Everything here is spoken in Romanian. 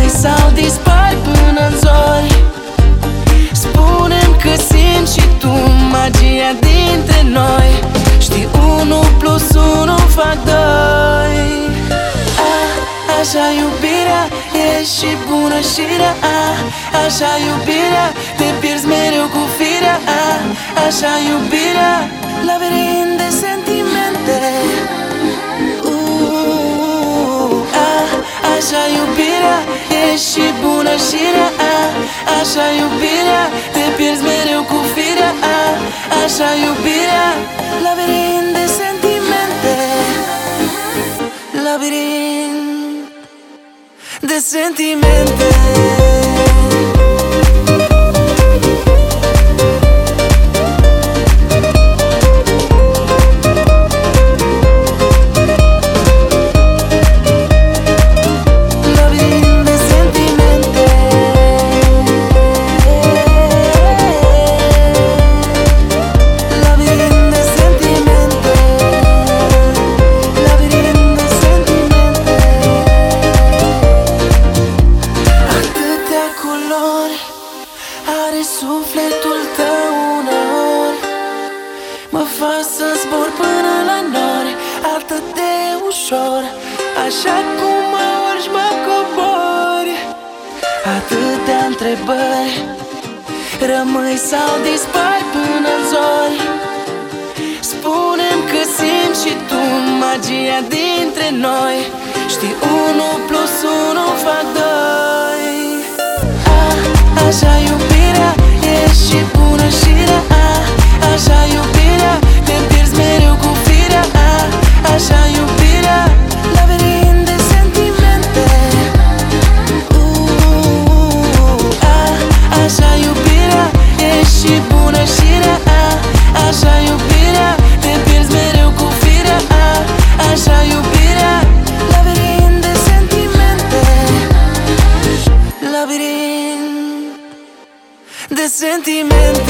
sau dispari până-n zori. Spune-mi că simți și tu magia dintre noi. Știi 1+1 fac 2. Așa iubirea e și bună și rea. Așa iubirea, te pierzi mereu cu firea. Așa iubirea, labirint de sentimente. Așa iubirea e și bună și rea. Așa iubirea, te pierzi mereu cu firea. Așa iubirea, labirint de sentimente. Labirint de sentimente. Are sufletul tău uneori, mă faci să zbor până la nori, atât de ușor. Așa cum mă urci, mă cobori. Atâtea întrebări, rămâi sau dispari până-n zori. Spune-mi că simți și tu magia dintre noi. Știi 1+1 fac 2. Așa iubirea e și bună și rea. Așa iubirea, te pierzi mereu cu firea. Așa iubirea, labirint de sentimente. Așa iubirea e și bună și rea. Așa iubirea, te pierzi mereu cu firea. Așa iubirea, labirint de sentimente. Labirint de sentimente.